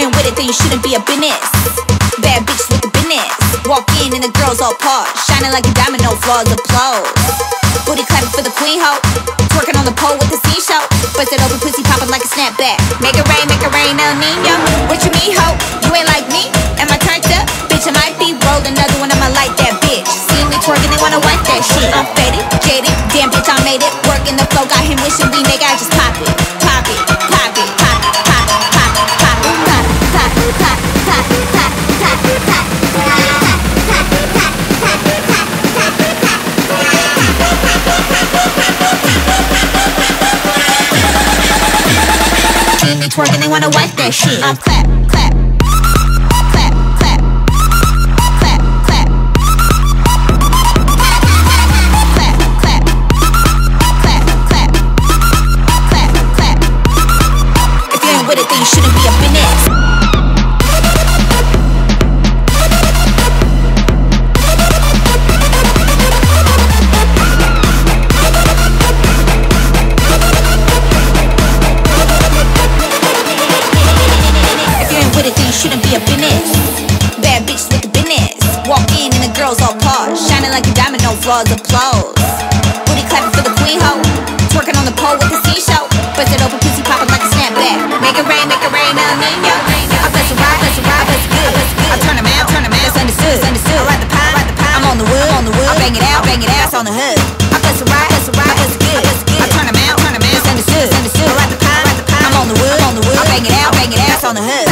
ain't with it, then you shouldn't be a business. Bad bitch with the business. Walk in and the girls all paused, shining like a diamond, no flaws, applause. Booty clapping for the queen hoe, twerking on the pole with the scene show. Busted open pussy popping like a snapback. Make it rain, El Nino. What you mean, ho? You ain't like me? Am I turned up? Bitch, I might be rolled another one, I'ma like that bitch. See me twerking, they wanna wipe that shit. I'm faded, jaded, damn bitch, I made it. Working the flow, got him wishing we nigga, I just pop it, pop it, pop it, pop it, pop it, pop it, pop it, pop it, pop it, pop it, pop it, pop it, pop it, pop it. Twerking, they wanna wipe that shit. I'm clap, clap, clap, clap, clap, clap, clap, clap, clap, clap, clap, clap. If you ain't with it, then you shouldn't be up in it. Shouldn't be a business. Bad bitch with the business. Walk in and the girls all paused, shining like a diamond, no flaws, applause. Booty clapping for the queen hoe, twerking on the pole with the scene show. Busted open pussy popping like a snapback. Make it rain, El Nino. I bust a ride, bust good. I turn them out, that's understood. I ride the pie, I'm on the wood. I bang it out, that's on the hood. I bust a ride, bust good. I turn them out, that's understood. I ride the pie, I'm on the wood. I bang it out, that's on the hood.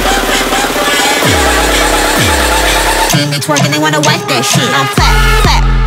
Twerking, they wanna wipe that shit. I'm clap, clap.